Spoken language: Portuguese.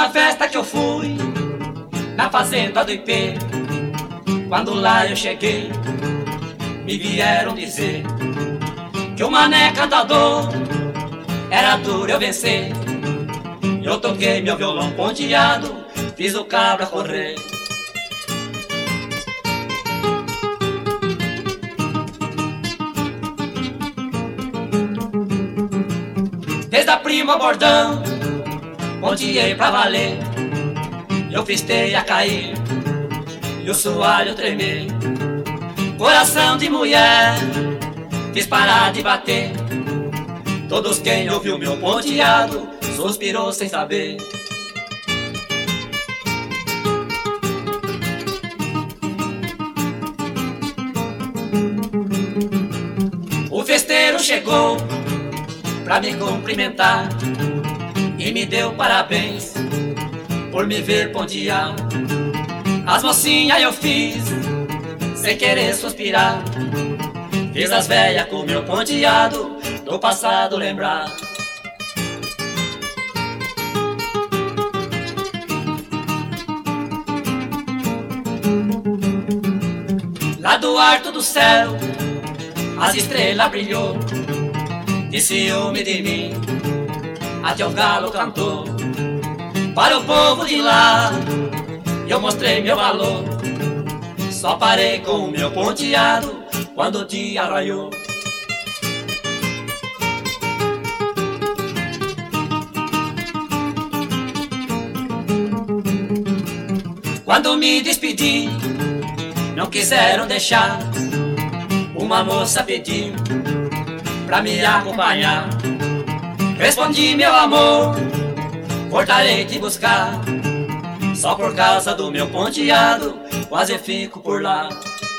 uma festa que eu fui na fazenda do Ipê. Quando lá eu cheguei, me vieram dizer que o mané cantador era duro eu vencer. Eu toquei meu violão ponteado, fiz o cabra correr. Desde a prima bordão, ponteei pra valer. Eu fistei a cair e o soalho tremer. Coração de mulher, fiz parar de bater. Todos quem ouviu meu ponteado suspirou sem saber. O festeiro chegou pra me cumprimentar e me deu parabéns por me ver pontear. As mocinhas eu fiz sem querer suspirar. Fiz as velhas com meu ponteado do passado lembrar. Lá do alto do céu as estrelas brilhou. De ciúme de mim até o galo cantou. Para o povo de lá eu mostrei meu valor. Só parei com o meu ponteado quando o dia raiou. Quando me despedi, não quiseram deixar. Uma moça pediu pra me acompanhar. Respondi, meu amor, voltarei te buscar. Só por causa do meu ponteado, quase fico por lá.